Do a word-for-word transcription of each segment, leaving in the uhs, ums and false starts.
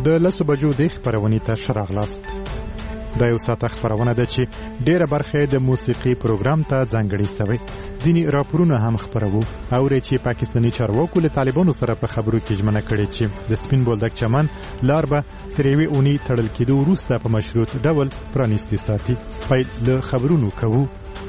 د لسو بجو د خپرونې ته ښه راغلاست. دا یو ساعته خپرونه ده چې ډېره برخه د موسیقي پروګرام ته ځانګړې سوې. ځینې راپورونه هم خپروو. اورئ چې پاکستاني چارواکو له طالبانو سره په خبرو کې ژمنه کړې چې د سپین بولدک چمن لار به تر یوې اونۍ تړل کېدو وروسته په مشروط ډول پرانیستې ساتي. پیل له خبرونو کوو.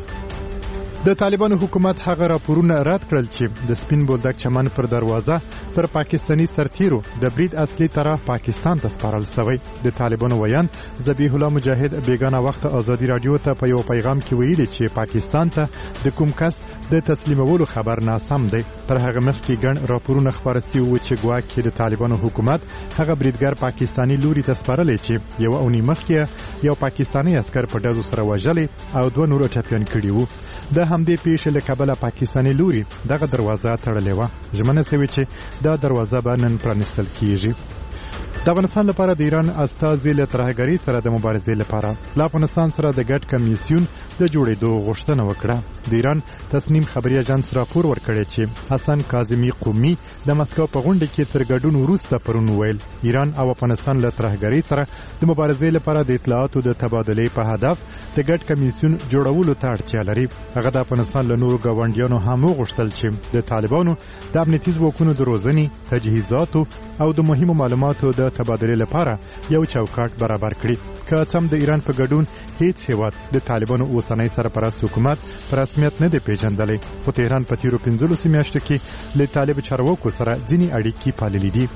د طالبانو حکومت هغه راپورونه رد کړل چې د سپین بولدک چمن پر دروازه پر پاکستانی سرتیرو د برید اصلي طرف پاکستان ته سپارل شوی. د طالبانو ویان ذبیح الله مجاهد بیگانه وخت ازادي رادیو ته په یو پیغام کې ویلي چې پاکستان ته د کوم کس د تسلیمولو خبر ناسم دی. تر هغه مخکې ګڼ راپورونه خپاره شوي وو چې ګواکې د طالبانو حکومت هغه بریدګر پاکستانی لوري ته سپارلی چې یو اونۍ مخکې یو پاکستانی عسکر په ډزو سره وژلی او دوه نور ټپیان کړي وو. د همدې پیښې له کبله پاکستانی لوري دغه دروازه تړلې وه. ژمنه شوې چې دا دروازه به نن پرانیستل کیږي. د افغانستان لپاره د ایران استازي له ترهګرۍ سره د مبارزې لپاره له افغانستان سره د ګډ کمیسیون د جوړېدو غوښتنه وکړه. د ایران تصنیم خبري اژانس راپور ورکړی چې حسن کاظمي قومي د مسکو په غونډه کې تر ګډون وروسته پرون ویل ایران او افغانستان له ترهګرۍ سره د مبارزې لپاره د اطلاعاتو د تبادلې په هدف د ګډ کمیسیون جوړولو ته اړتیا لري. هغه د افغانستان له نورو ګاونډیانو هم وغوښتل چې د طالبانو د امنیتي ځواکونو د روزنې، تجهیزاتو او د مهمو معلوماتو د تبادلې لپاره یو چوکاټ برابر کړي. که څم د ایران په ګډون هیڅ هیواد د طالبانو اوسنۍ سرپرست حکومت په رسمیت نه دی پیژندلی، خو تهران په تیرو پنځلسو میاشتو کې له طالب چارواکو سره ځینې اړیکې پاللې دي.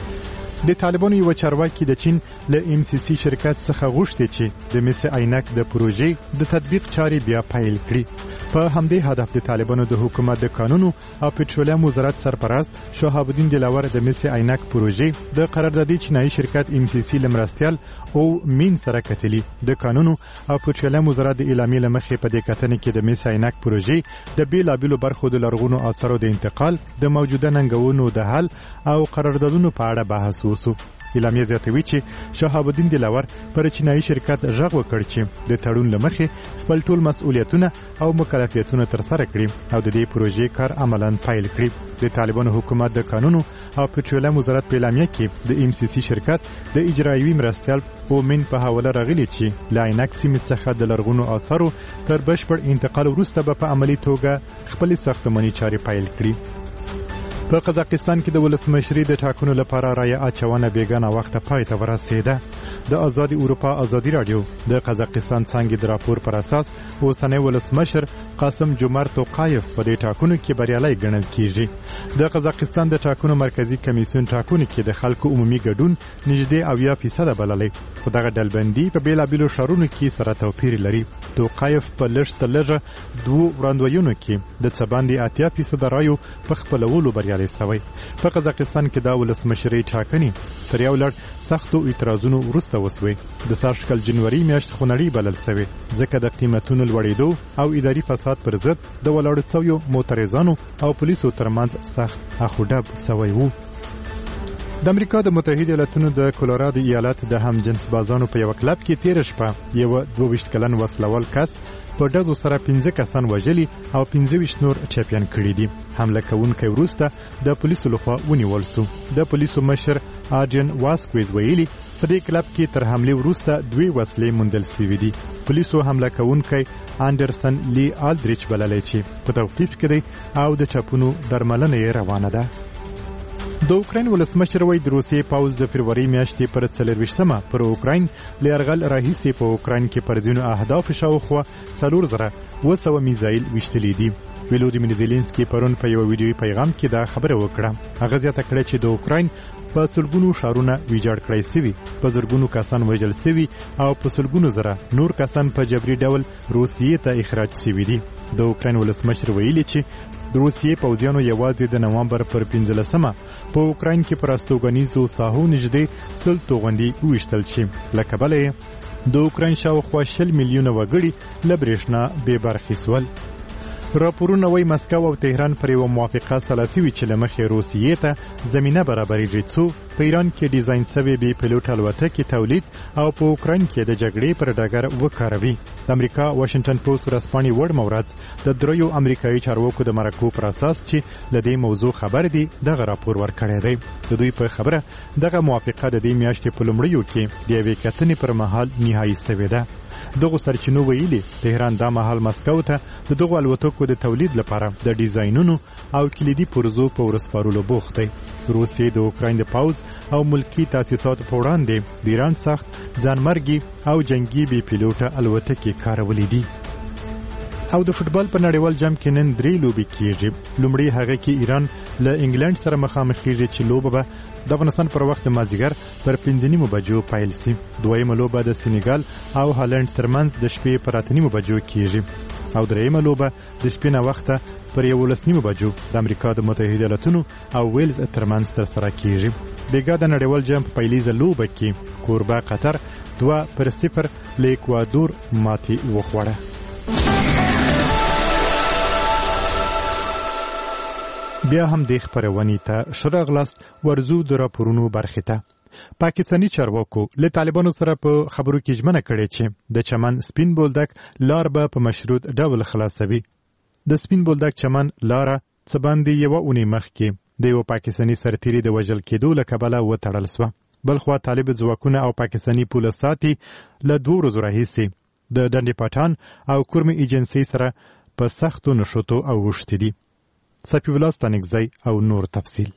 د طالبانو یو چارواکي د چین له ام سی سی شرکت څخه غوښتي چې د مس عینک د پروژې د تطبیق چارې بیا پیل کړي. په همدې هدف د طالبانو د حکومت د قانونو او پټرولیم وزارت سرپرست شهاب الدین دلاور د مس عینک پروژې د قراردادي چینایي شرکت ام سی سی لمرستیال او مین سره کتلی. د قانونو او پټرولیم وزارت د اعلامیې لمخې په دې کتنې کې د مس عینک پروژې د بیلابیلو برخو د لرغونو آثارو د انتقال، د موجوده ننګونو د حل او قراردادونو په اړه بحث وسو. اعلامیه زیاتوي چې شهاب الدین دلاور پر چینایي شرکت غږ وکړ چې د تړون لمخې خپل ټول مسؤلیتونه او مکلفیتونه ترسره کړي او د دې پروژې کار عملاً پیل کړي. د طالبانو حکومت د قانونو او پټرولیم وزارت په اعلامیه کې د ام سی سی شرکت د اجرایوي مرستیال اومن په حواله راغلي چې له عینک سیمې څخه د لرغونو آثارو تر بشپړ انتقال وروسته به په عملي توګه خپلې ساختماني چارې پیل کړي. په قزاقستان کې د ولسمشرۍ د ټاکنو لپاره رایه اچونه بیګانه وخت پای ته ورسېده. د آزادي اروپا ازادي رادیو د قزاقستان څنګه د راپور پر اساس اوسنی ولسمشر قاسم جومارت توقایف په دې ټاکنو کې بریالي ګڼل کیږي. د قزاقستان د ټاکنو مرکزی کمیسیون ټاکنو کې د خلکو عمومي ګډون نږدې اویا فیصد بللی، خو دغه ډلبندي په بیلابیلو ښارونو کې سره توپیر لري. توقایف په لږ تر لږه دوو وړاندوینو کې د څه باندې اتیا فیصد رایو په خپلولو بریالي شوی. په قزاقستان کې د ولسمشرۍ ټاکنې تر یو لړ سختو اعتراضونو وروسته وسوي. د سږکال جنوري میاشت خونړۍ بلل شوې ځکه د قیمتونو لوړېدو او اداري فساد پر ضد د ولاړو شویو معترضانو او پولیسو ترمنځ سخت اخوډب شوی وو. د امریکا د متحده ایالاتونو د کولورادو ایالت د هم جنس بازانو په یو کلب کې تیر شپه یو دوه ویشت کلن وسلوال کس په ډزو سره پنځه کسان وژلي او پنځه ویشت نور ټپیان کړي دي. حمله کوونکی وروسته د پولیسو لخوا ونیول شو. د پولیسو مشر آډریان واسکویز ویلي په دې کلب کې تر حملې وروسته دوی وسلې موندل شوې دي. پولیسو حمله کوونکی انډرسن لی آلدریچ بللی چې په توقیف کې دی او د چاپونو درملنه یې روانه ده. د اوکراین ولسمشر وایي د روسیې پوځ د فبروري میاشتې پر څلرویشتمه پر اوکراین له یرغل راهیسې په اوکراین کې پر ځینو اهدافو شاوخوا څلور زره اوه سوه میزایل ویشتلي دي. ولودیمیر زیلینسکي پرون په یو ویډیوي پیغام کې دا خبره وکړه. هغه زیاته کړه چې د اوکراین په سلګونو ښارونه ویجاړ کړای شوي، په زرګونو کسان وژل شوي او په سلګونو زره نور کسان په جبري ډول روسیې ته اخراج شوي دي. د اوکراین ولسمشر ویلي چې د روسیې پوځیانو یوازې د نوامبر پر پنځلسمه په اوکراین کې پر استوګنیزو ساحو نږدې سل توغندي وویشتل شي. له کبله یې د اوکراین شاوخوا شل میلیونه وګړي له برېښنا بې برخې سول. راپورونه وایي مسکو او تهران پر یوه موافقه سره شوي چې له مخې روسیې ته زمینه برابرېږي څو په ایران کې ډیزاین شوې بې پیلوټ الوتکې تولید او په اوکراین کې د جګړې پر ډګر وکاروي. د امریکا واشنگټن پوسټ ورځپاڼې وړ مورد د دریو امریکایي چارواکو د مرکو پر اساس چې له دې موضوع خبر دي دغه راپور ورکړی دی. د دوی په خبره دغه موافقه د دې میاشتې په لومړیو کې د یوې کتنې پر مهال نهایي شوې ده. دغه سرچینو ویلي تهران دا مهال مسکو ته د دغه الوتکو د تولید لپاره د ډیزاینونو او کلیدي پروژو په ورسپارلو بوخت دی. روسیې د اوکراین د پاوز او ملکی تاسیساتو په وړاندې د ایران سخت ځانمرګي او جنگي بې پیلوټه الوتکې کارولې دي. او د فوتبال په نړیوال جام کې نن درې لوبې کیږي. لومړی هغه کې ایران له انګلند سره مخامخ کیږي چې لوبه به د افغانستان پر وخت مازدیګر پر پنځه نیمو بجو پیل شي. دویمه لوبه د سینیګال او هالند ترمنځ د شپې پر اته نیمو بجو کیږي او دریمه لوبه د شپې نه وخته پر یولس نیمو بجو د امریکا د متحده ایالاتونو او ویلز ترمنځ ترسره کیږي. بیګا د نړیوال جام په پیلیزه لوبه کې کوربه قطر دوه پر صفر له اکوادور ماتې وخوړه. بیا هم د خبرونې ته شراغلاست ورزو د راپورونو برخه ته. پاکستانی چارواکو له طالبانو سره په خبرو کې ژمنه کړې چې د چمن سپین بولدک لار به په مشروط ډول خلاصوي. د سپین بولدک چمن لار څه باندې یو اونۍ مخکې د یو پاکستانی سرتیري د وژل کېدو له کبله وتړل شوه. بلخوا طالب ځواکونه او پاکستانی پولیساتي له دوه ورځو راهیسې د ډنډې پټان او کورمې ایجنسۍ سره په سختو نښتو اوښتي دي. صفی الله ستانکزی او نور تفصیل.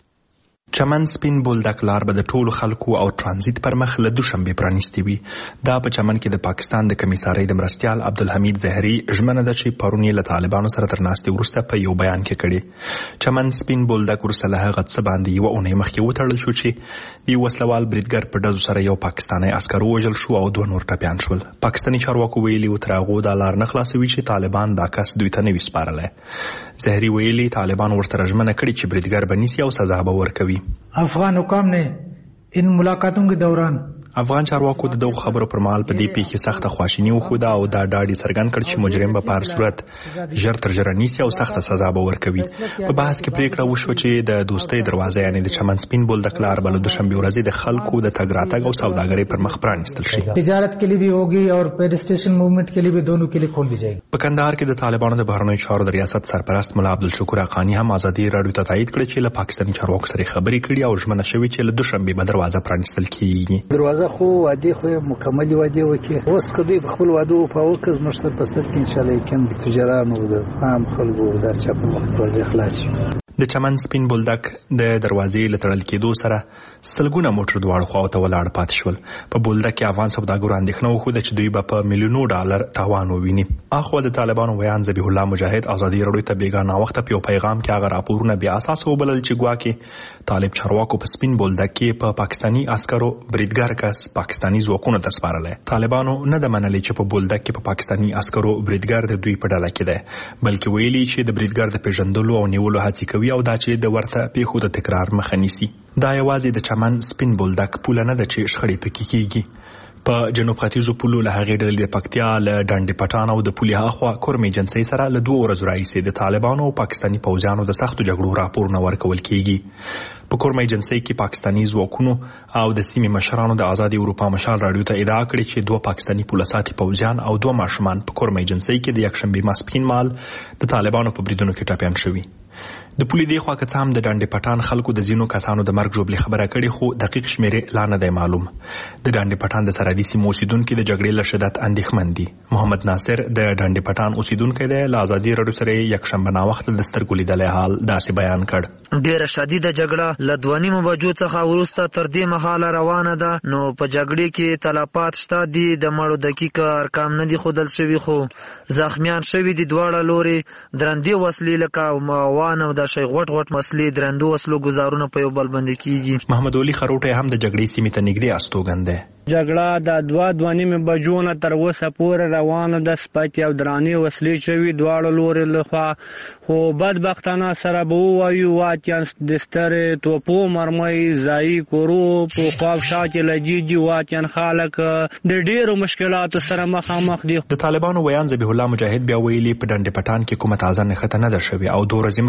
چمن سپین بولدک لار به د ټولو خلکو او ترانزیت پر مخ له دوشنبې پرانیستې وي. دا په چمن کې د پاکستان د کمیسارۍ د مرستیال عبدالحمید زهري ژمنه ده چې پرون یې له طالبانو سره تر ناستې وروسته په یو بیان کې کړې. چمن سپین بولدک وروسته له هغه څه باندې یوه اونۍ مخکې وتړل شو چې د یو وسلوال بریدګر په ډزو سره یو پاکستانی عسکر ووژل شو او دوه نور ټپیان شول. پاکستاني چارواکو ویلي و تر هغو دا لار نه خلاصوي چې طالبان دا کس دوی ته نه وي سپارلی. زهري ویلي طالبان ورته ژمنه کړې چې بریدګر به نیسي او سزا به ورکوي. افغان حکام نے ان ملاقاتوں کے دوران افغان چارواکو د دغو خبرو پر مهال په دې پیښې سخته خواشیني وښوده او دا ډاډ یې څرګند کړ چې مجرم به په هر صورت ژر تر ژره نیسي او سخته سزا به ورکوي. په بحث کې پریکړه وشوه چې د دوستۍ دروازه یعنې د چمن سپین بولدک لار به له دوشنبې ورځې د خلکو د تګ راتګ او سوداګرۍ پر مخ پرانیستل شي. تجارت کے لیے بھی ہوگی اور پیڈسٹریشن موومنٹ کے لیے بھی دونوں کے لیے کھول دی جائے گی. په کندهار کې د طالبانو د بهرنیو چارو د ریاست سرپرست ملا عبدالشکور حقانی هم ازادي راډیو ته تایید کړ چې له پاکستاني چارواکو سره خبرې کړي او ژمنه شوې چې له دوشنبې به دروازه پرانیستل کیږي. دروازه خو وادي خو مکمل وادي وکي اوس کدی په خپل وادو په وکز مشتر په سر کې ان شاء الله یکم د تجارانو د عام خلکو د چاپ مخ دروازه خلاص شي. د چمن سپین بولدک د دروازې له تړل کېدو سره سلګونه موټر دواړو خواو ته ولاړ پاتې شول. په بولدک کې افغان سوداګرو اندېښنه وښوده چې دوی به په میلیونو ډالر تاوان وویني. اخوا د طالبانو ویان ذبیح الله مجاهد ازادي راډیو ته بیګا ناوخته په یو پیغام کې هغه راپورونه بې اساسه وبلل چې ګواکې طالب چارواکو په سپین بولدک کې په پاکستاني عسکرو بریدګر کس پاکستاني ځواکونو ته سپارلی. طالبانو نه ده منلې چې په بولدک کې په پاکستاني عسکرو بریدګر د دوی په ډله کې دی، بلکې ویلي چې د بریدګر د پیژندلو او نیولو هڅې کوي او دا چې د ورته پیښو د تکرار مخه نیسي. دا یوازې د چمن سپین بولدک پوله نه ده چې شخړې پکې کیږي. په جنوب ختیځو پولو له هغې ډلې د پکتیا له ډنډې پټان او د پولې هاخوا کورمې جنسۍ سره له دوه ورځو راهیسې د طالبانو او پاکستاني پوځیانو د سختو جګړو راپورونه ورکول کیږي. په کورمې جنسۍ کې پاکستاني ځواکونو او د سیمې مشرانو د آزادي اروپا مشال راډیو ته ادعا کړې چې دوه پاکستاني پولیساتي پوځیان او دوه ماشومان په کورمې جنسۍ کې د یکشنبې ماسپښین مهال د طالبانو په بریدونو کې ټپیان شوي. د پولې دی خوا که څه هم د ډنډې پټان خلکو د ځینو کسانو د مرګ ژوبلې خبره کړې خو دقیق شمیرې لا نه دی معلوم. د ډنډې پټان د سرحدي سیمو اوسیدونکي د جګړې له شدت اندېښمن دي. محمد ناصر د ډنډې پټان اوسیدونکی دی. له ازادي راډیو سره یې یکشنبه ناوخته د سترګو لیدلی حال داسې بیان کړ. ډېره شدیده جګړه له دوه نیمو بجو څخه وروسته تر دې مهاله روانه ده. نو په جګړې کې تلفات شته دي. د مړو دقیق ارقام نه دي ښودل شوي خو زخمیان شوي دي دواړه لورې. درندې وسلې لکه اوان او د شی غوټ غوټ مسلې درندو وسلو ګزارونه په یو بل باندې کیږي. محمد علي خروټی هم د جګړې سیمې ته نږدې استوګن دی. جګړه د دوه دوه نیمې بجو نه تر اوسه پورې روانه ده. سپکې او درانې وسلې شوي دواړو لورې لخوا خو بدبختانه سره به ووایو واقعا د سترې توپو مرمۍ ځایي کورو په خواوشا کې لګېږي. واقعا خلک د ډېرو مشکلاتو سره مخامخ دي. د طالبانو ویان ذبیح الله مجاهد بیا ویلي په ډنډې پټان کې کومه تازه نښته نه ده شوې او دوه ورځې مخکې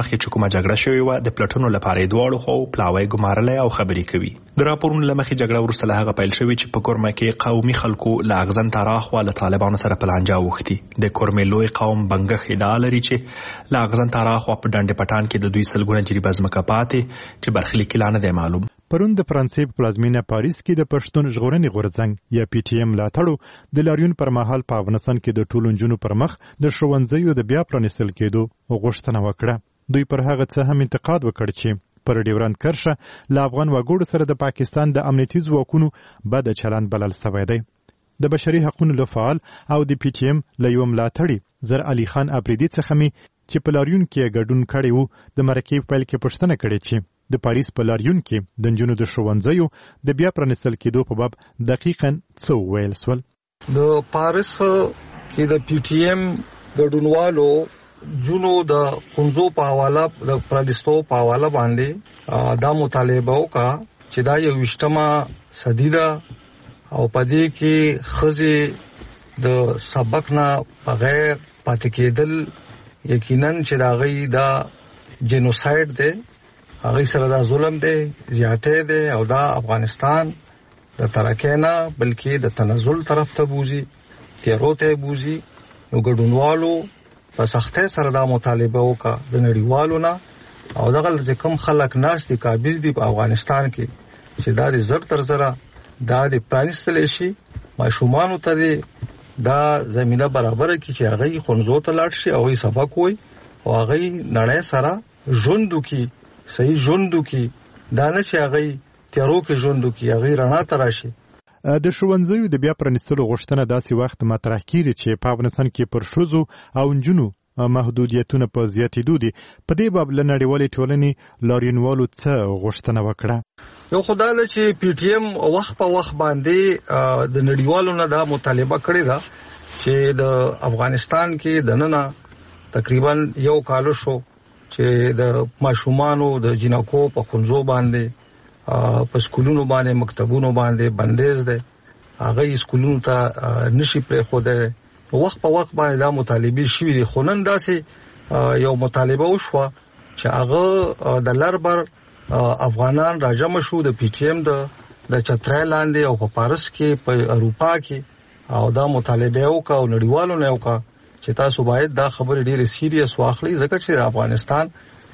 مخکې چې کومه جګړه شوې و د پلټنو لپاره دواړو خو پلاوی ګمارلې او خبرې کوي. د راپورونو لمخې جګړه وروسته له هغه پیل شوې چې په کورمه کې قومي خلکو له اغزن تراخ له طالبانو سره پلانجا وختي. د کورمې لوی قوم بنګخ ادعا لري چې له اغزن تراخ په ډنډ پټان کې د دوی سلګونه جریبه ځمکه پاتې چې برخلیک لا نه دی معلوم. پرون د فرانسې په پلازمینه پاریس کې د پښتون ژغورنې غورځنګ یا پی ټی ایم ملاتړو د لاریون پر مهال په افغانستان کې د ټولو نجونو پر مخ د ښوونځیو د بیا پرانیستل کېدو غوښتنه وکړه. دوی پر هغه څه هم انتقاد وکړ چې پر ډیورند کرښه له افغان وګړو سره د پاکستان د امنیتي ځواکونو بد چلند بلل سوی دی. د بشري حقوقو له فعال او د پی ټی ایم له یو ملاتړي زر علي خان افریدي څخه می چې په لاریون کې ګډون کړی وو د مرکې په پیل کې پوښتنه کړې چې د پاریس په لاریون کې د نجونو د ښوونځیو د بیا پرانیستل کېدو په باب دقیقاً څه وویل سول. د پاریس کې د پی ټی ایم ګډونوالو جنو د خنزو په حواله د پرانیستو په حواله باندې دا مطالبه وکړه چې دا یو وشتمه صدی ده او په دې کې ښځې د سبق نه بغیر پاتې کېدل یقیناً چې دا غي دا جنوساید دی، هغه سره دا ظلم دی، زیاته دی او دا افغانستان د ترکینا بلکې د تنزل طرف ته بوزي، تیرو ته بوزي. نو ګډونوالو په سختۍ سره دا مطالبه وکړه د نړیوالو نه او دغه ځکم خلک ناس دي قابض دي په افغانستان کې چې دا د زر تر زره دا د پرانیستل شي ماشومان ته دا زمينه برابر کی چې هغه خنزو ته لاړ شي او سبق وي او هغه نړۍ سره ژوند کی صحیح ژوند کی دا نه چې هغه تیرو کې ژوند کی هغه رڼا تراشي. د ښوونځیو د بیا پرانیستلو غوښتنه داسې وخت مطرح کیږي چې په افغانستان کې پر ښځو او نجونو محدودیتونه په زیاتېدو دي. په دې باب له نړیوالې ټولنې لاریونوالو څه غوښتنه وکړه؟ یو خدای له چې پی ټی ایم وخت په وخت باندې د نړیوالو نه دا مطالبه کړې ده چې د افغانستان کې د نن تقریبا یو کال شو چې د ماشومانو د جنکو په خنزو باندې په سکولونو باندې مکتبونو باندې بندیز ده، هغه سکولونو ته نشي پرې خوده. وخت په وخت باندې دا مطالبه شوې دي، خو نن داسې یو مطالبه وشوه چې هغه د لربر افغانان راجم شو د پی ټی ایم د د چترای لاندې او په پارس کې په اروپا کې او دا مطالبه وکړه او نړیوالو نه وکړه چې تاسو باید دا خبره ډیره سیریس واخلئ ځکه چې افغانستان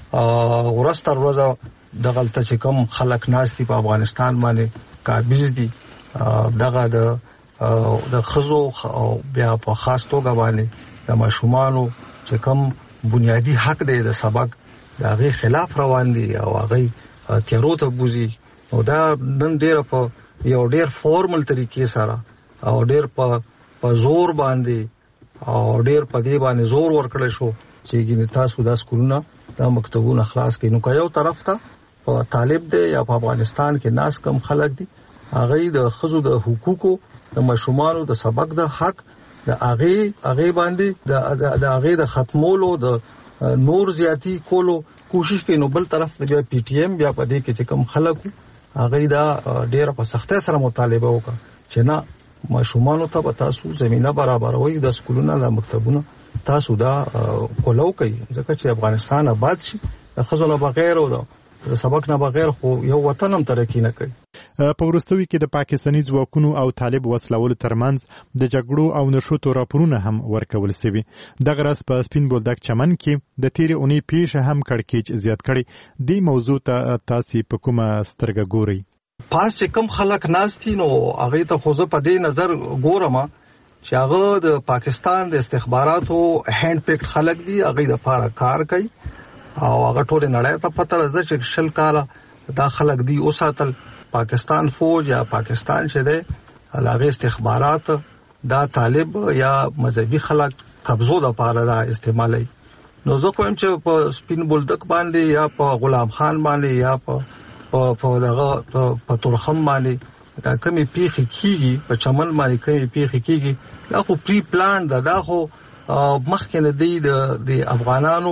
ورستر ورځ د غلطه چې کوم خلک ناس دي په افغانستان باندې قابض دي دغه د د خزو او بیا په خاص توګه باندې د ماشومانو چې کوم بنیادی حق دی د سبق دا غي خلاف روان دي او هغه تیرو ته بوزي. او دا نن ډیر په یو ډیر فارمل طریقې سره او ډیر په په زور باندې او ډیر په دې باندې زور ورکړل شو چې ګینه تاسو دا سکولونه دا مکتبونه خلاص کړئ. نو که یو طرف ته په طالب دی یا په افغانستان کې ناس کم خلک دي هغه د خزو د حقوقو د مشرومانو د سبق د حق د هغه هغه باندې د هغه د ختمولو د نور زیاتی کولو کوشش کوي. نو بل طرف د پی ټی ایم بیا په دې کې چې کم خلکو هغه دا ډیره په سختۍ سره مطالبه وکړه چې نه ماشومانو ته تاسو زمينه برابروي د سکولونو د مکتبونو تاسو دا کولو کوي ځکه چې افغانستان آباد شي د خزونه بغیر او د سبق نه بغیر خو یو وطن هم ترقی نه کوي. په وروستوي کې د پاکستاني ځواکونو او طالب وسلوالو ترمنځ د جګړو او نشوتو راپورونه هم ورکول شوي. دغه راز په سپین بولدک چمن کې د تیرې اونۍ پیښه هم کړکېچ زیات کړی. دې موضوع ته تاسو په کومه سترګه ګورئ؟ پاس چې کم خلک ناشتي نو هغه ته خو زه په دې نظر ګورم چې هغه د پاکستان د استخباراتو هند پکټ خلک دي، هغه د لپاره کار کوي او هغه ټول نړۍ ته پته راځي چې شل کاله دا خلک دي اوساتل پاکستان فوج یا پاکستان چې ده هغه استخبارات دا طالب یا مذهبي خلک قبضو د لپاره دا استعمالي. نو زه کوم چې په سپین بولدک باندې یا په غلام خان باندې یا په په دغه په تورخم باندې دا کمی پیخي کیږي، په چمن باندې کمی پیخي کیږي، دا خو پری پلان ده، دا خو مخکې نه دی د افغانانو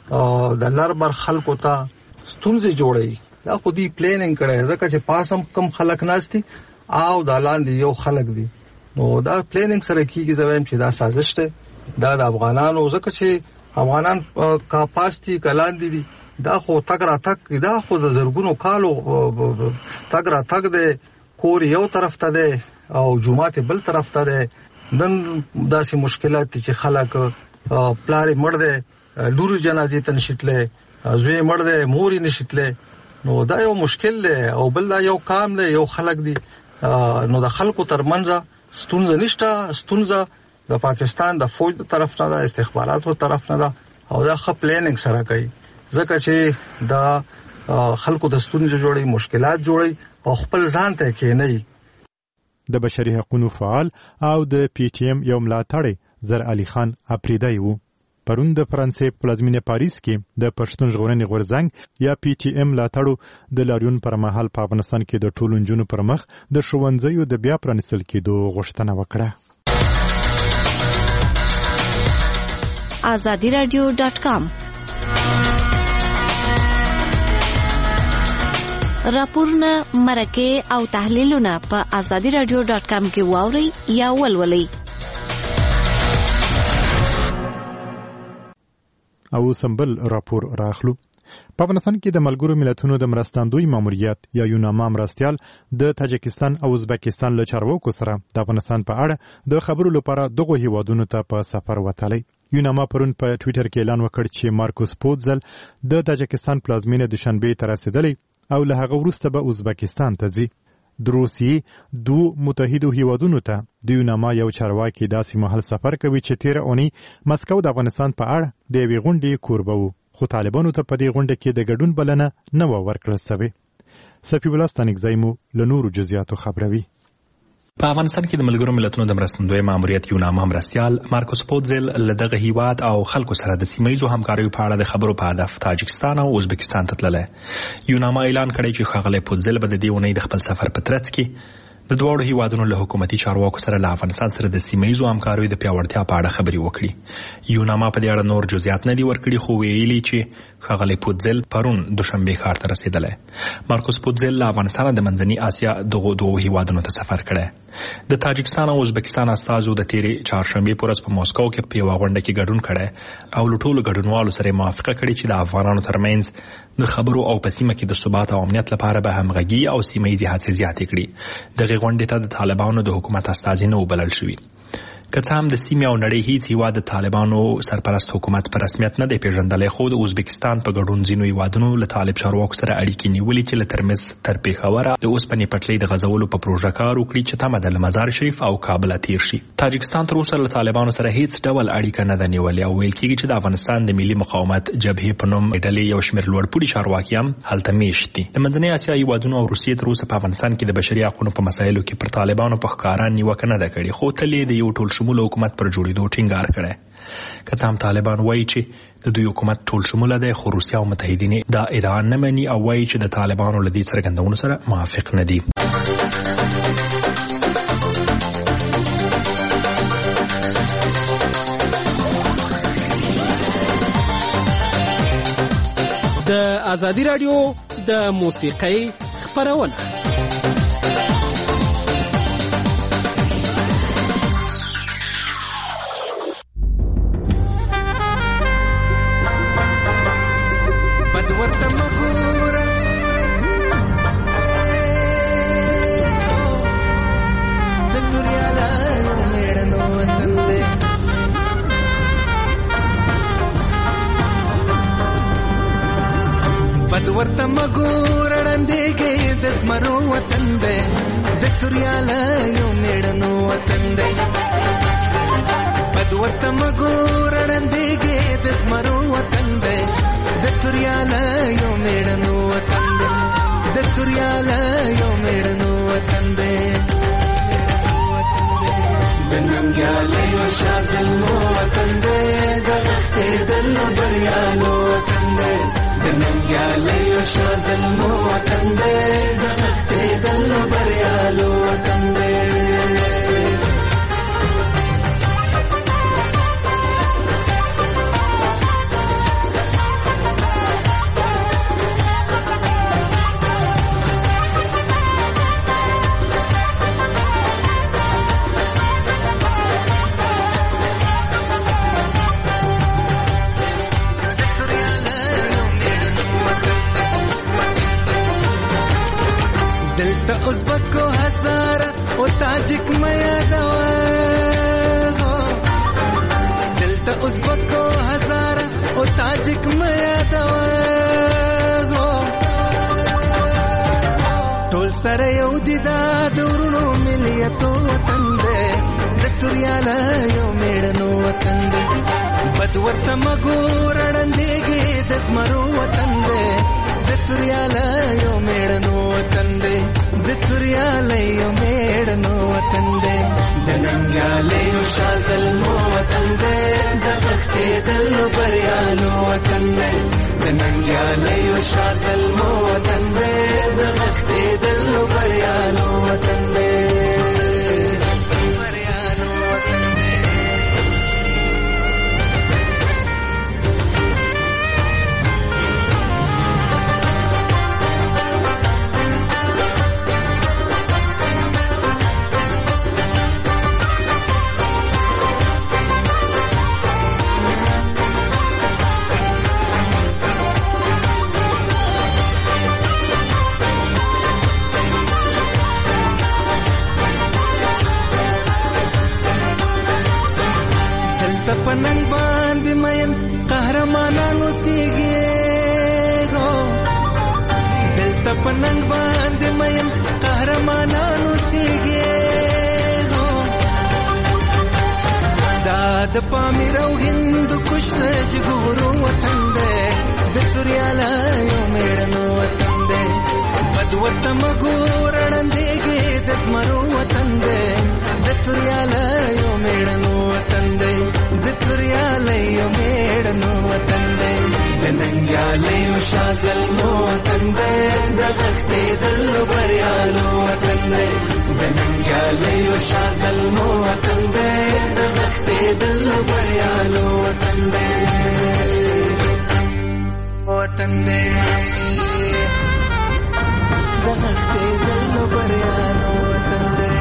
د لربر خلکو ته ستونزې جوړي. دا خو دی پلانینګ کړی ځکه چې پاسم کم خلک ناشتي او د لاندې یو خلک دي. نو دا پلانینګ سره کیږي زویم چې دا سازش ده دا د افغانانو ځکه چې افغانان کا پاستی کلان دي دا خو تک را تک دا خو د زرګونو کالو تک را تک د کور یو طرف ته ده او جمعه بل طرف ته ده. نن داسې مشکلات چې خلک پلار مړ ده لور جنازې ته نشیتله زوی مړ ده موري نشیتله نو دا یو مشکل ده او بل دا یو کام ده یو خلک دي نو د خلکو ترمنځ ستونزه نشته. ستونزه د پاکستان د فوج د طرف نه ده استخباراتو طرف نه ده او دا خپ پلانینګ سره کوي ځکه چې دا خلکو د ستونزې جوړي مشکلات جوړي او خپل ځان ته کې نه. د بشري حقوقو فعال او د پی ټی ایم یو ملاتړی زر علي خان اپریدای وو. پرون د فرانسې پلازمینه پاریس کې د پښتون ژغورنې غورځنګ یا پی ټی ایم ملاتړو د لاریون پر مهال په افغانستان کې د ټولو نجونو پر مخ د ښوونځیو د بیا پرانیستل کېدو غوښتنه وکړه. آزادی رادیو ډاټ کام راپورونه مرکه او تحلیلونه په آزادی رادیو ډاټ کام کې واوري یا ولولئ. او سمبل راپور راخلو. په افغانستان کې د ملګرو ملتونو د مرستندوی ماموریت یا یوناما مرستیال د تاجکستان او ازبکستان له چارواکو سره د افغانستان په اړه د خبرو لپاره دغه هیوادونو ته په سفر وتلی. یوناما پرون په ټوئیټر کې اعلان وکړ چې مارکوس پوتزل د تاجکستان پلازمینه دوشنبه ته رسیدلی او له هغه وروسته به ازبکستان ته ځي. د روسیې دوه متحدو هیوادونو ته د یوناما یو چارواکي داسې مهال سفر کوي چې تیر اونۍ مسکو د افغانستان په اړه د یوې غونډې کوربه و خو طالبانو ته په دې غونډه کې د ګډون بلنه نه و ورکړل شوې. صفي الله ستانکزی مو له نورو جزئیاتو خبروي. په افغانستان کې د ملګرو ملتونو د مرستندوی ماموریت یوناما مرستیال مارکوس پوتزل له دغه هیواد او خلکو سره د سیمه‌ایزو همکاریو په اړه د خبرو په هدف تاجکستان او ازبکستان ته تللی. یوناما اعلان کړی چې ښاغلی پوتزل به د دې اونۍ د خپل سفر په ترڅ کې د دواړو هیوادونو له حکومتي چارواکو سره له افغانستان سره د سیمه‌ایزو همکاریو د پیاوړتیا په اړه خبرې وکړي. یوناما په دې اړه نور جزئیات نه دي ورکړي خو ویلي چې ښاغلی پوتزل پرون دوشنبه ښار ته رسیدلی. مارکوس پوتزل له افغانستان د منځني اسیا دغو دوو هیوادونو ته سفر کړی. د تاجکستان او ازبکستان استازو د تیرې چهارشنبه په ورځ په موسکو کې په یوه غونډه کې ګډون کړی او له ټولو ګډونوالو سره موافقه کړې چې د افغانانو ترمنځ د خبرو او په سیمه کې د ثبات او امنیت لپاره به همغږي او سیمه‌ایزې هڅې زیاتې کړي. دغه غونډې ته د طالبانو د حکومت استازي نه وبلل شوي. که څه هم د سیمې او نړۍ هیڅ هیواد د طالبانو سرپرست حکومت په رسمیت نه دی پیژندلی خو د ازبکستان په ګډون ځینو هیوادونو له طالب چارواکو سره اړیکې نیولې چې له ترمز تر پېښوره د اوسپنې پټلۍ د غځولو په پروژه کار وکړي چې تمه ده له مزار شریف او کابل تیر شي. تاجکستان تر اوسه له طالبانو سره هیڅ ډول اړیکه نه ده نیولې او ویل کېږي چې د افغانستان د ملي مقاومت جبهې په نوم ډلې یو شمېر لوړپوړي چارواکي هم هلته میشت دي. د منځنۍ اسیا هیوادونو او روسیې تر اوسه په افغانستان کې د بشري حقوقو په مسایلو کې پر طالبانو په ښکاره نیوکه نه ده کړې خو تل یې د یو ټول شموله حکومت پر جوړېدو ټینګار کړی. که څه هم طالبان وایي چې د دوی حکومت ټول شموله دی خو روسیه او متحدین دا ادعا نه مني او وایي چې د طالبانو له دې څرګندونو سره موافق نه دي. د آزادی رادیو د موسیقۍ خپرونه ورته مګور وړاندېږي د زمرو وطن دی د توریاله یو میړنو وطن دی. بد ورته مګور وړاندېږي د زمرو وطن دی د توریاله یو میړنو وطن دی د توریاله یو میړنو وطن دی د ننګیالیو شاه زلمو وطن دی د غښتېدلو بریالو وطن دی د ننګیالیو شاه زلمو وطن دی د غښتېدلو بریالو وطن دی. دلته ازبکو هزاره او تاجک میا دوا دلته ازبکو هزاره او تاجک میا دوا ټول سره یو دي دا دورونو ملیتو وطن دی د توریاله یو میړنو وطن دی بد ورته مګور اړندېږي د زمرو وطن دی د توریاله یو میړنو وطن دی د توریاله یو میړنو وطن دی د ننګیاله یو شازلمو وطن دی د غښتېدلو بریالو وطن دی د ننګیاله یو شازلمو وطن دی د غښتېدلو بریالو وطن دی پننګ باندې مین قهرمانانو سیږي غو دلته پننګ باندې مین قهرمانانو سیږي غو دا د پامیر او هند کوشت جګورو وطن دی د توریاله یو میړنو وطن دی بد ورته مګور اړندېږي د زمرو وطن دی د توریاله یو میړنو وطن دی د توریاله یو میړنو وطن دی د ننګیاله یو شازلمو وطن دی د غښتېدلو بریالو وطن دی د ننګیاله یو شازلمو وطن دی د غښتېدلو بریالو وطن دی وطن دی د غښتېدلو بریالو وطن دی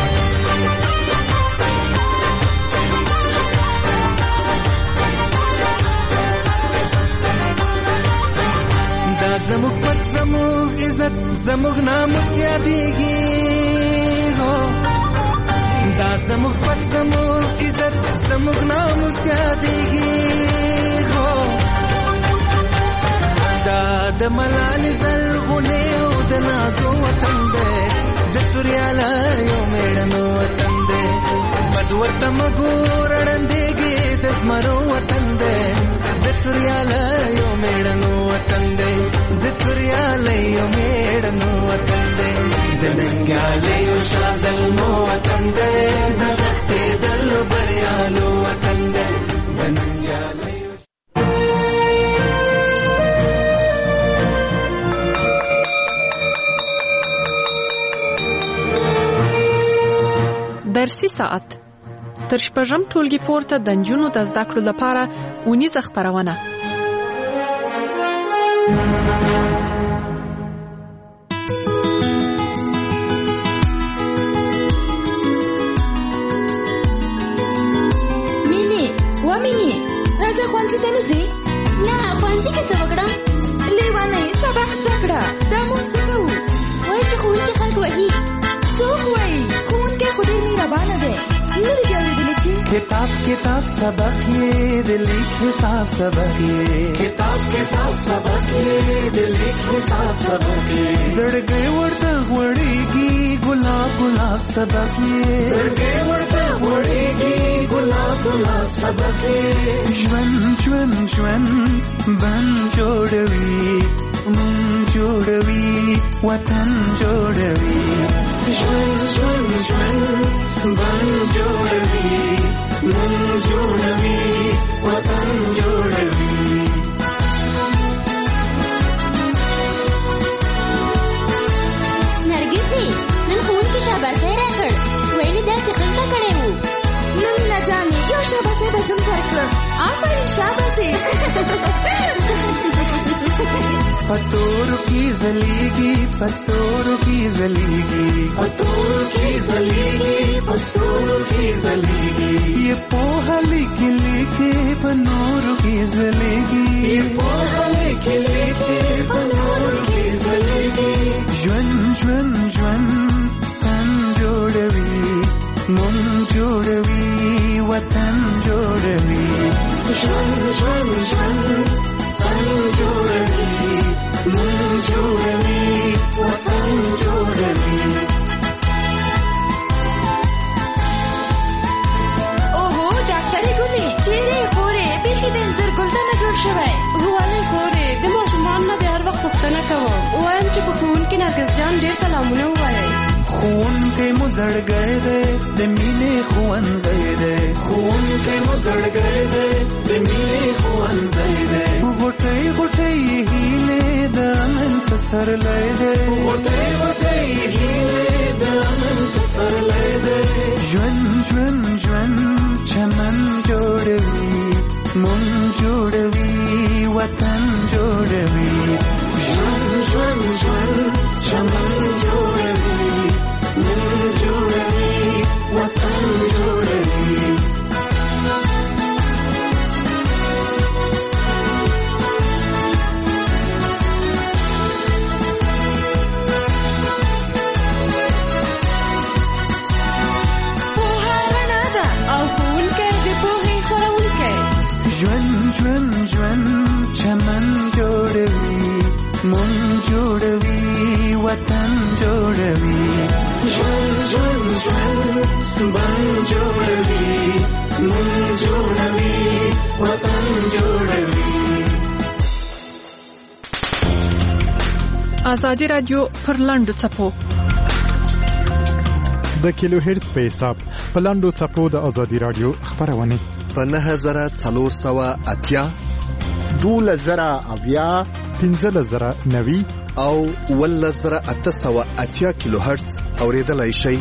زموږ پت زموږ عزت زموږ ناموس یادېږي هو دا زموږ پت زموږ عزت زموږ ناموس یادېږي هو دا د ملالې زرغونې او د نازو وطن دی د توریاله یو میړنو وطن دی بد ورته مګور اړندېږي د زمرو وطن دی د توریاله یو میړنو وطن دی د توریاله یو میړنو وطن دی د ننګیاله یو شازلمو وطن دی د غښتېدلو بریالو وطن دی د ننګیاله درسي ساعت تر شپږم ټولګي پورته د نجونو د زده کړو لپاره اونیزه خپرونه مینې و مینې راځه ښوونځي ته نه ځې؟ نه ښوونځي کې څه وکړم؟ لیوانۍ سبق زده کړه دا موږ څه کوو؟ وایي چې ښوونکي خلک وهي. څوک وایي؟ ښوونکی خو ډېر مهربانه دی. نه دې اورېدلی چې کتاب کتاب سبق یې د لیک حساب سبق یې کتاب کتاب سبق یې د لیک حساب سبق یې زړګی ورته غوړېږي ګلاب ګلاب سبق یې زړګی ورته غوړېږي ګلاب ګلاب سبق یې ژوند ژوند ژوند بند جوړوي مون جوړوي وطن جوړوي ژوند ژوند ژوند بند جوړوي من جوړوي وطن جوړوي نرګسي نن ښوونکي شاباسي راکړ ویلي داسې ښه زده کړی وو. نو مینا جانې یو شاباسي به زم درکړم. آفرین شاباسي. پتورو کی زلیگی پستورو کی زلیگی پتورو کی زلیگی پستورو کی زلیگی یہ پوہا لکھ لکھے پنورو کی زلیگی یہ پوہا لکھ لکھے پنورو کی زلیگی ژوند ژوند ژوند ښوونکی مو زړګی دی د مینې ښوونځی دی ښوونکی مو زړګی دی د مینې ښوونځی دی غوټۍ غوټۍ هیلې د امن پسرلی دی غوټۍ غوټۍ هیلې د امن پسرلی دی ژوند ژوند ژوند چمن جوړوي مون جوړوي وطن جوړوي ژوند ژوند ژوند چمن جوړوي مون جوړوي وطن جوړوي ژوند ژوند ژوند چمن جوړوي مون جوړوي وطن جوړوي ژوند ژوند ژوند بن جوړوي مون جوړوي وطن جوړوي. ازادي رادیو پر لاندو څپو د کیلو هرتز په حساب په لاندو څپو د ازادي رادیو خبرونه په نهه زره څلور سوه اتیا دولس زره اویا پنځلس زره نوي او اوولس زره اته سوه اتیا کیلو هرتز اوریدلای شئ.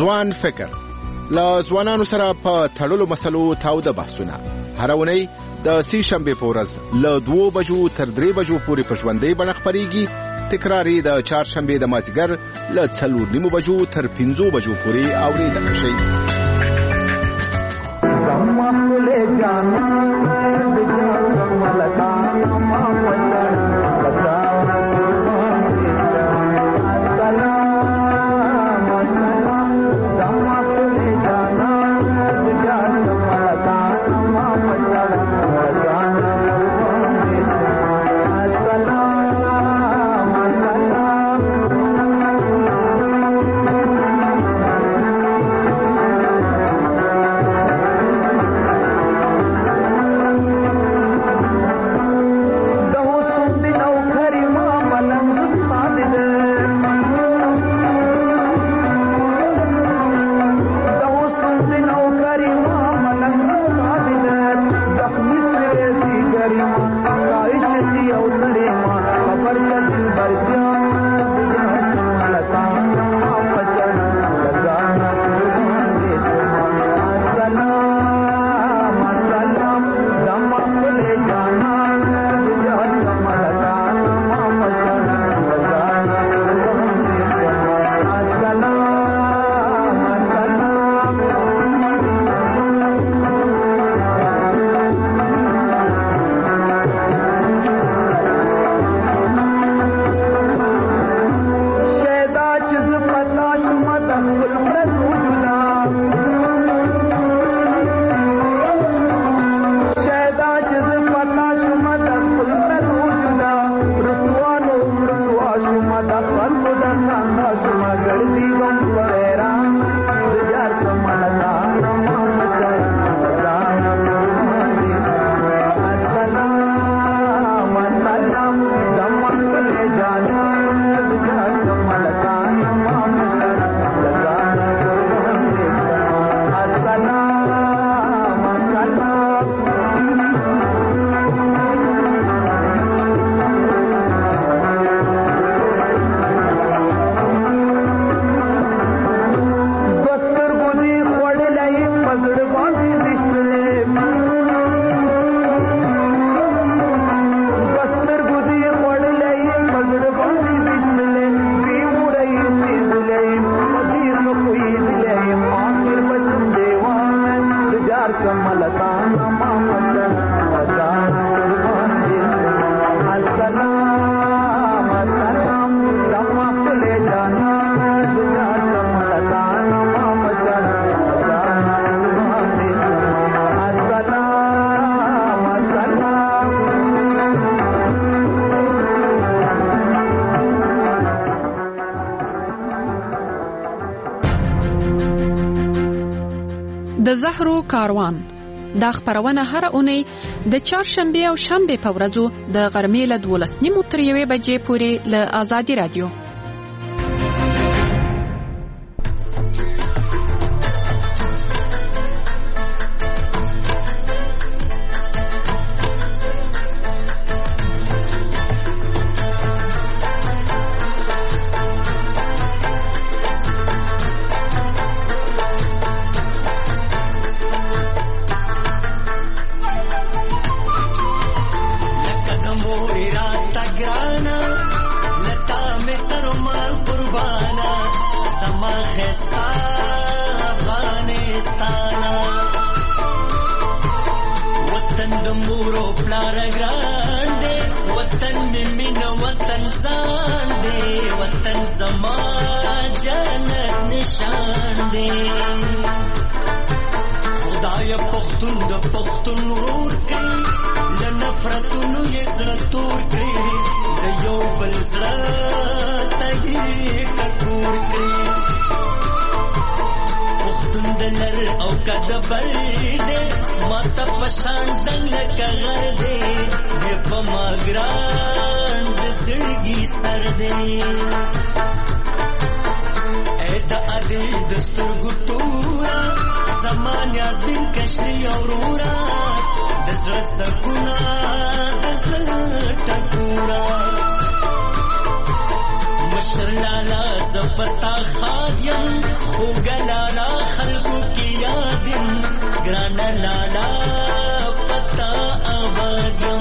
ځوان فکر له ځوانانو سره په تړلو مسلو تاوده بحثونه هر اونۍ د سې شنبې په ورځ له دوو بجو تر درې بجو پورې په ژوندۍ بڼه خپرېږي. تکراري د چهارشنبې د مازدیګر له څلور نیمو بجو تر پنځو بجو پورې اورېدلی شئ. د زهرو کاروان دا خبرونه هر اونۍ د چهارشنبه او شنبه په ورځو د غرمې له دولس نیمو تر یوې بجې پورې له آزادي رادیو. مشر لالا زپتا خادیم خوګ لالا خلکو کې یادیم ګران لالا پتا آبادیم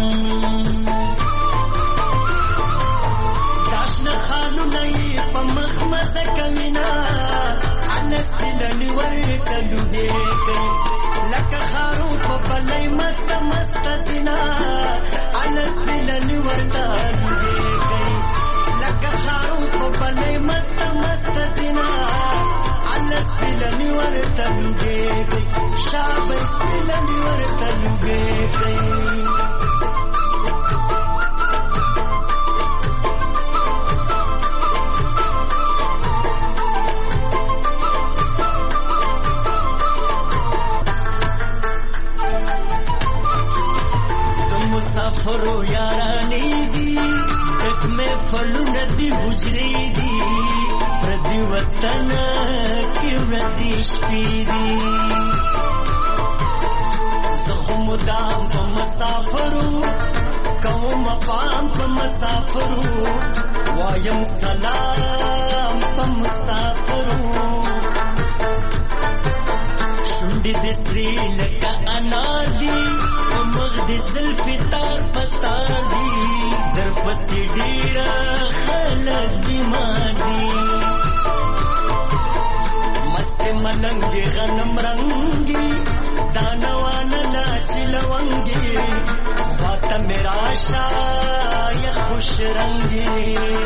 داشن خانو نئی په مخ مزه کمینا انس بلنی ورته لوګي کوي لکه خارو په بلای مست مست زینا انس بلنی ورته لوګي کوي لکه خارو په بلای مست مست زینا انس بلنی ورته لوګي کوي شابس بلنی ورته لوګي کوي مسافرو یارانی دی تک میں فلون دی گجری دی پردی وطن کی رزیش پی دی زخم دام پا مسافرو قوم پام پا مسافرو وایم سلام پا مسافرو شنڈی دسری لکا انار دی مغدی زلفی تار پتار دی در پسی ڈیرا خلق بیمار دی مست ملنگی غنم رنگی دانوان لاچی لونگی خواتا میرا شای خوش رنگی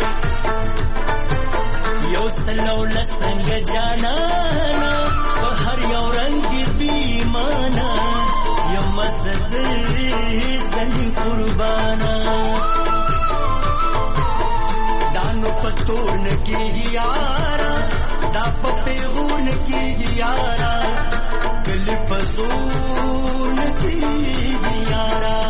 یو سلو لسنگ جانانا بہر یو رنگی بیمانا مززر زنی قربانا دانو پتور نکی یارا دا پپیغون کی یارا کلی پزور نکی یارا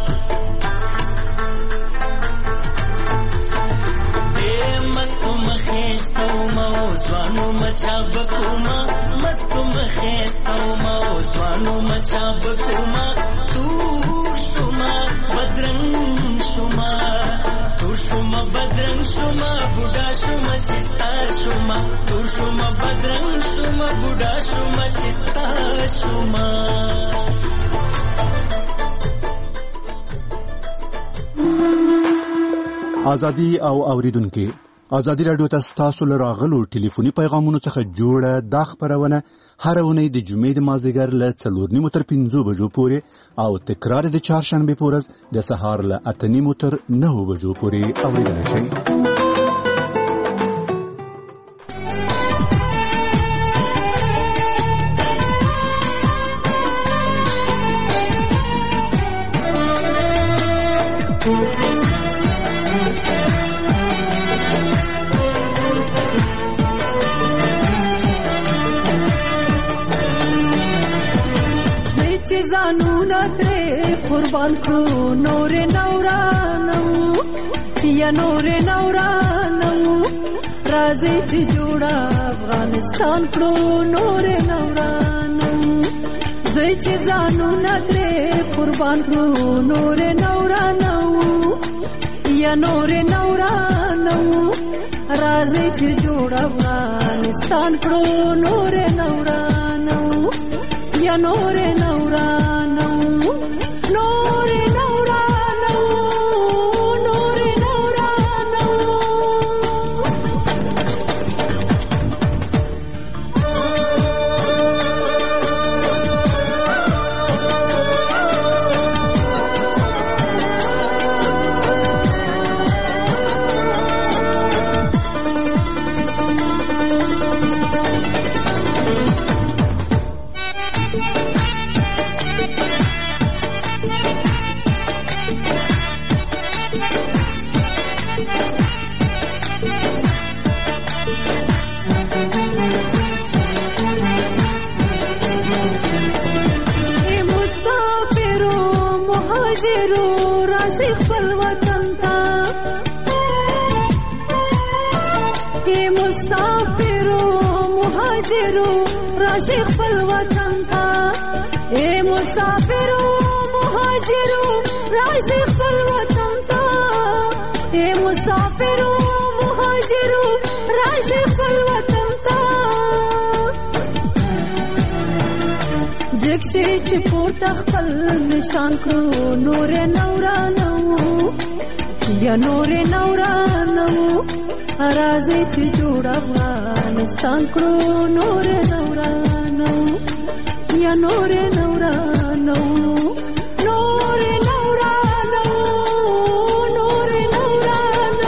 اے مستو مخیستو موزوانو مچا بکوما مستو مخیستو موزوانو مچا بکوما تور شما بدرنگ شما تور شما بدرنگ شما بودا شما چستا شما تور شما بدرنگ شما بودا شما چستا شما ازادي او اوریدونکو ازادي رادیو ته تاسو لراغلو ټلیفوني پیغامونو څخه جوړه د خبرونه هر ونې د جمعې د مازدیګر له څلور نیمو تر پنځو بجو پورې او تکرار د چهارشنبې په ورځ د سهار له اته نیمو تر نهو بجو پورې اوریدلی شئ. قربان کړو نور نورانو یا نور نورانو راځي چې جوړه افغانستان کړو نور نورانو زه چې ځانو نه قربان کړو نور نورانو یا نور نورانو راځي چې جوړه افغانستان کړو نور نورانو یا نور نورانو نور نورانو نور نورانو راشي خپل وطن ته اے مسافرو مهاجرو راشي خپل وطن ته اے مسافرو مهاجرو رکشې چې پورته خپل نشان کړو نور نورانو یا نور نورانو راځي چې جوړ افغانستان کړو نور نورانو یا نور نورانو نور نورانو نور نورانو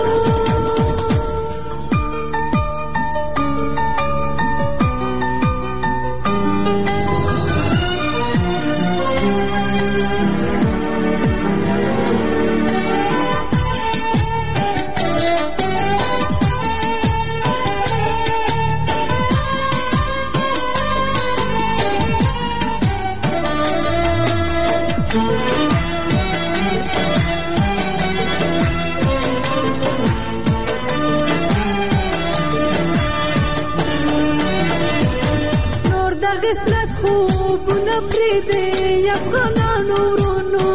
غفلت خوبونه پرېږدئ افغانانو ورونو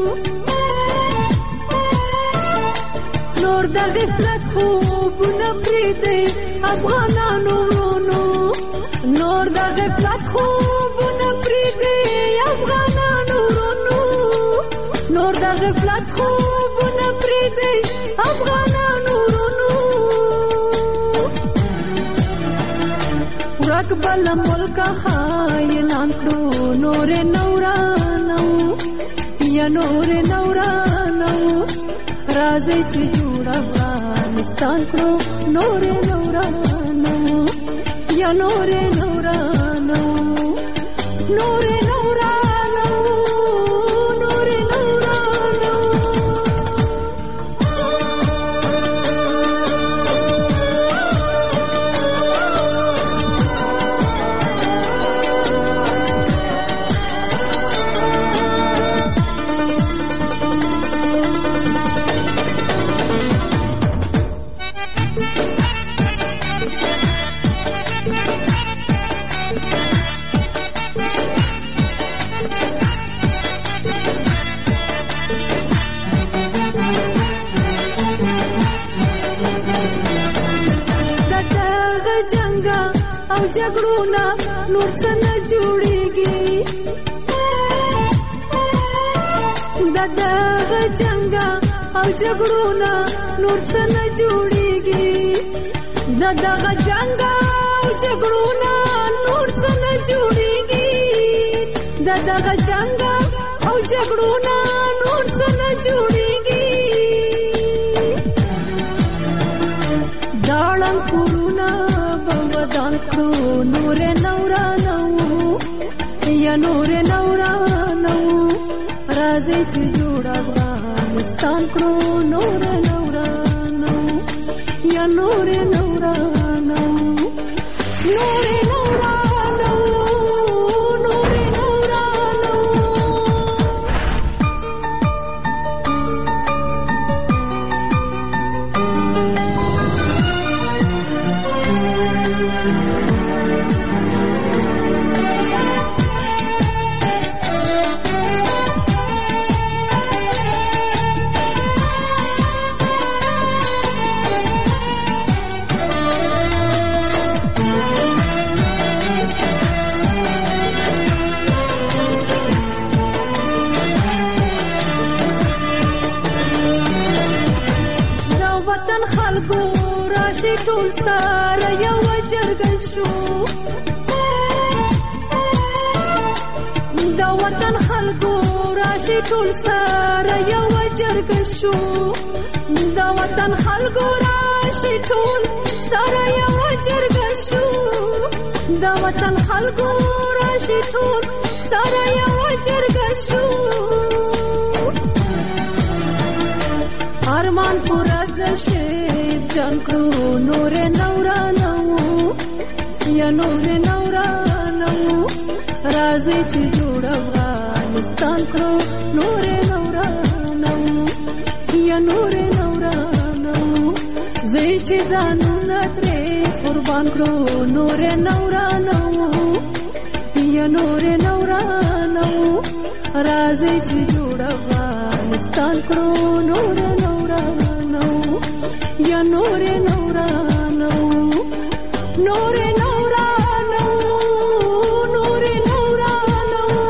نور د غفلت خوبونه پرېږدئ افغانانو ورونو نور د غفلت خوبونه پرېږدئ افغانانو ورونو نور د غفلت خوبونه پرېږدئ افغانانو ورونو ورک بل ملک خاینان کړو نور نورانو یا نور نورانو راځي چې جوړ افغانستان کړو نور نورانو یا نور نورانو نور نورانو نور نورانو او جګړونه نور څه نه جوړېږي د دغه جنګه او جګړونه نور څه نه جوړېږي د دغه جنګه او جګړونه نور څه نه جوړېږي د دغه جنګه او جګړونه نور څه نه جوړېږي داړم کورونه ودان کړو نور نورانو یا نور نورانو راځي چې جوړ افغانستان کړو نور نورانو یا نور نورانو نور نورانو نور نورانو ټول سره یو جرګه شو د وطن خلکو راشي ټول سره یو جرګه شو د وطن خلکو راشي ټول سره یو جرګه شو د وطن خلکو راشي ټول سره یو جرګه شو ارمان پورا کړه جان کړو نور نورانو یا نور نورانو راځي چې جوړ افغانستان کړو نور نورانو یا نور نورانو زه چې ځانونه ترې قربان کړو نور نورانو یا نور نورانو راځي چې جوړ افغانستان کړو نور نورانو یا نور نورانو نور نورانو نور نورانو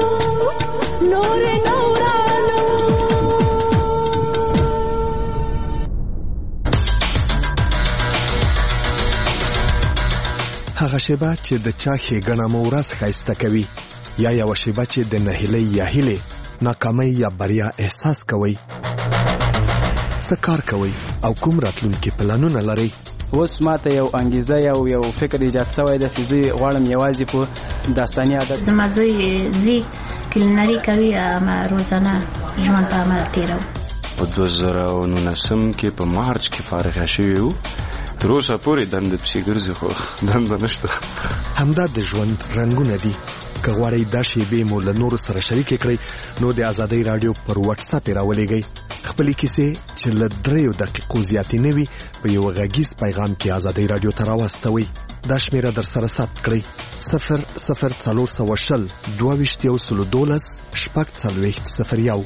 شیبه چې د چا ښېګڼه مو ورځ ښایسته کوي یا یوه شیبه چې د نهیلۍ یا هیلې ناکامۍ یا بریا احساس کوئ. څه کار کوئ او کوم راتلونکي پلانونه لرئ؟ اوس ماته یو انګیزه یو یو فکر ایجاد شوی دی چې زه غواړم یوازې په داستاني ادب. زما زوی زی کلینري کوي، اما روزانه ژوند په عمل تېروي. په دوه زره او نولسم کې په مارچ کې فارغه شوي وو. تر اوسه پورې دنده پسې ګرځي خو دنده نشته. همدا د ژوند رنګونه دي. که غواړئ دا شیبې مو له نورو سره شریکې کړئ نو د ازادۍ راډیو پر واتساپ یې راولېږئ. خپلې کیسې چې له دریو دقیقو زیاتې نه وي په یو غږیز پیغام کې ازادۍ راډیو ته راواستوئ. دا شمیره در سره ثبت کړئ: صفر صفر څلور سوه شل دوه ویشت یو سلو دولس شپږ څلوېښت صفر یو.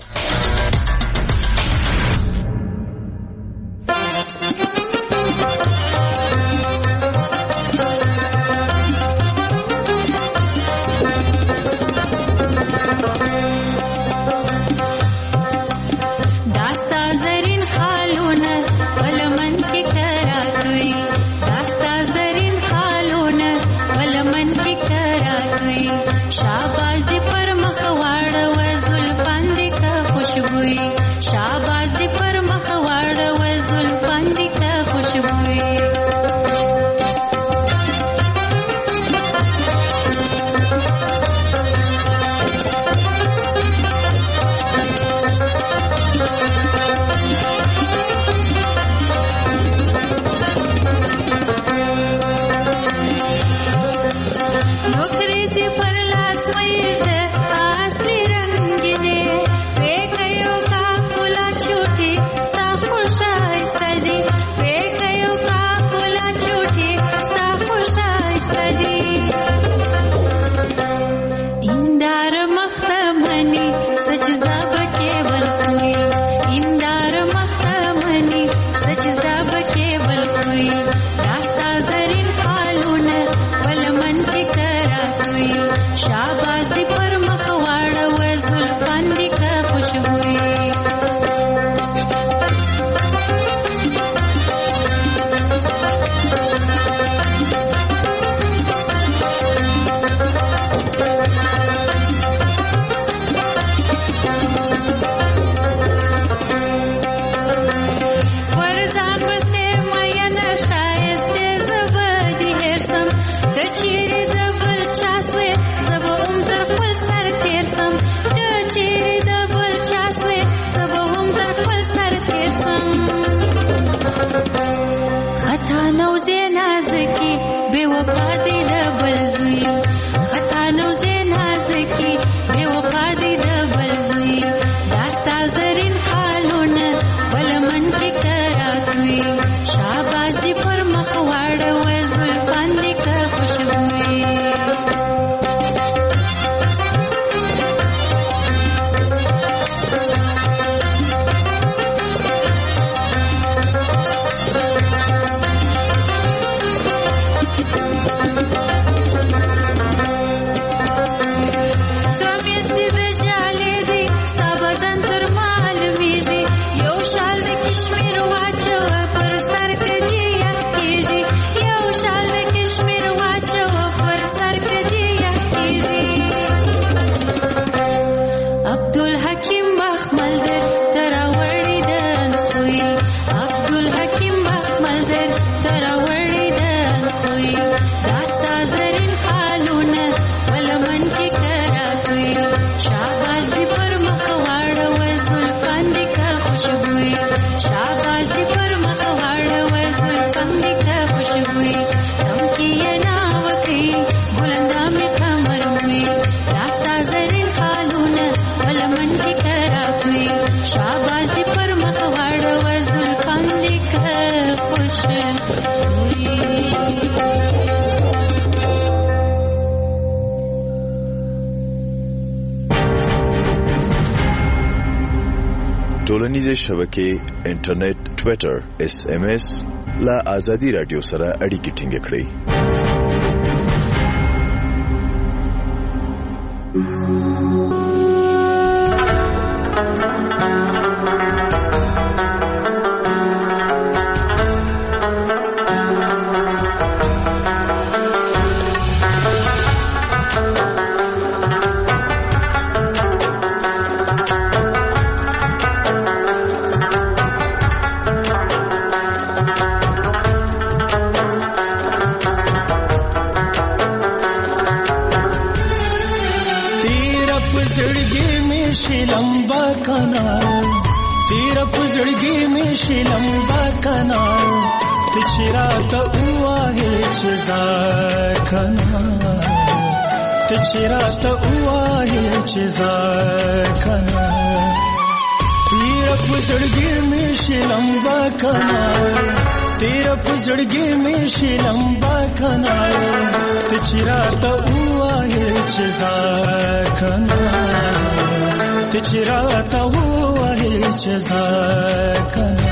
ټولنیزې شبکې، انټرنیټ، ټویټر، اس ام اس لا ازادي رادیو سره اړیکې ټینګ کړئ. پزړګي می شلمبا کنا تیر پزړګي می شلمبا کنا ته چیرته وای چې ځکنا ته چیرته وای چې ځکنا تیر پزړګي می شلمبا کنا تیر پزړګي می شلمبا کنا ته چیرته وای چې ځکنا ته چیرته وای چې ځکنا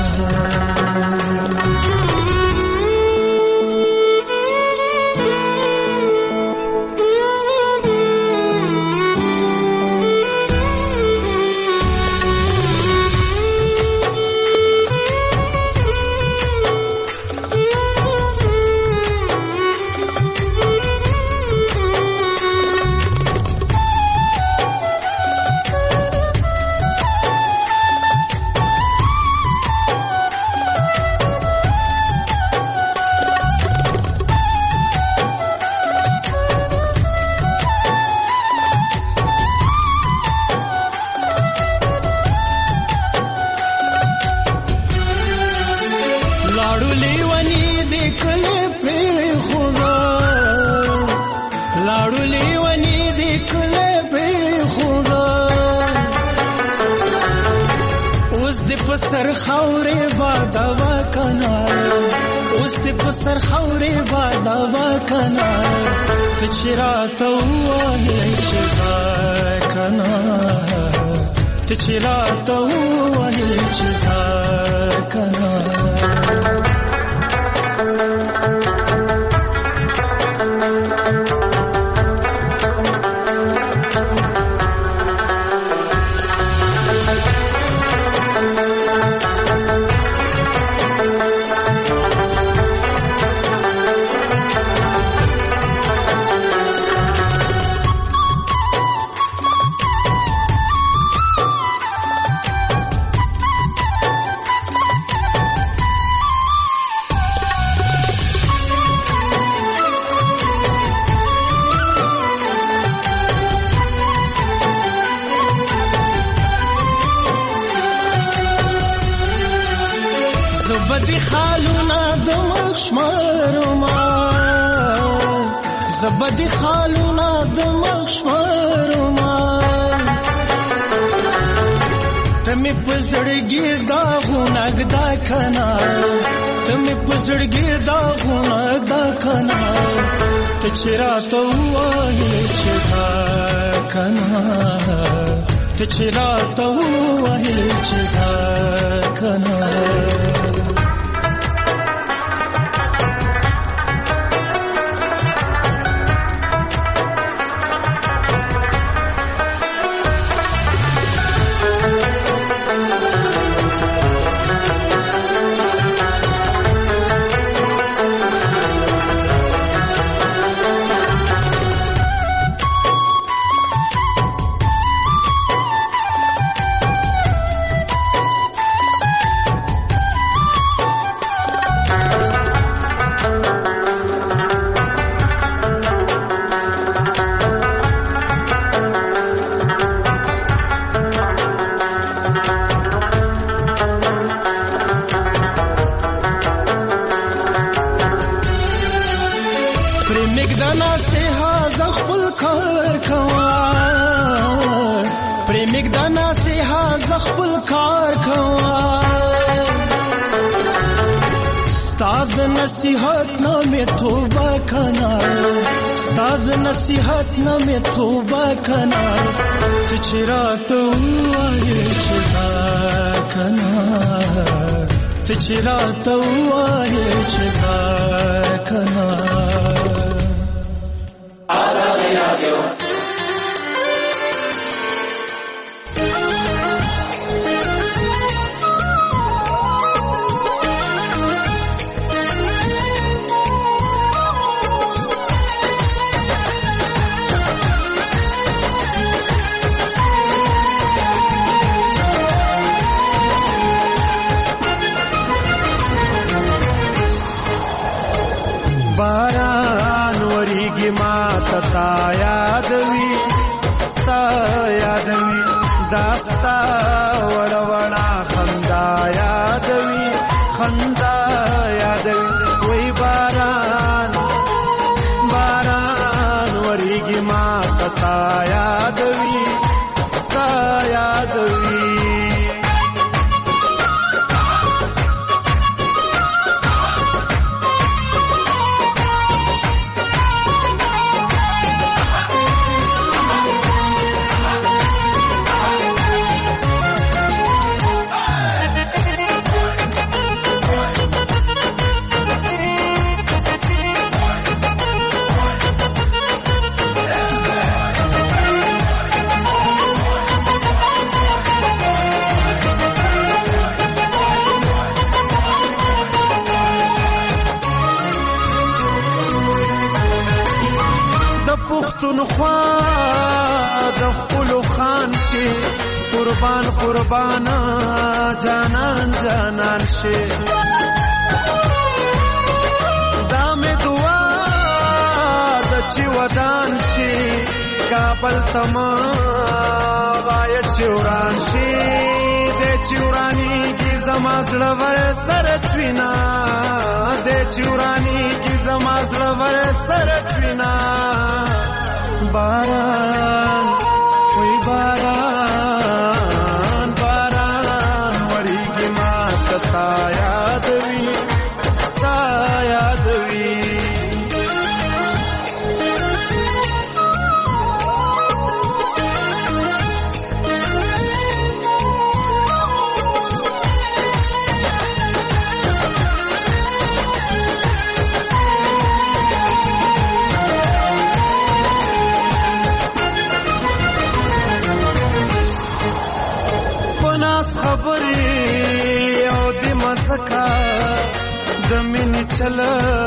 سر خورې وادا وکنا اوس دې په سر خورې وادا وکنا ته چیرته وای چې ځکنا ته چیرته وای چې ځکنا زبدي خالونه د مخشمرما زبدي خالونه د مخشمرما تمه پزړګي دا غونګدا کنا تمه پزړګي دا غونګدا کنا ته چیرته وای چې ځکنا ته چیرته وای چې ځکنا پرېمګدانا سه ز خپل کار کوا پرېمګدانا سه ز خپل کار کوا ستاد نصیحت نه می توبه کنا ستاد نصیحت نه می توبه کنا ته چیرته وای چې ځکنا ته چیرته وای چې ځکنا باران وریږي ما ته تا یاد تا یادوي تا یادوي پښتونخوا د خپلو خان شي قربان قربان جانان جانان شي دا مې دعا د چې ودان شي کابل تما وای چوران شي د چورانی کی زما زړه ور سره چوینا د چورانی کی زما زړه ور سره چوینا باران وی باران باران وریږي ما تا یادوي تا یادوي خبرې او د مزکا د مين چل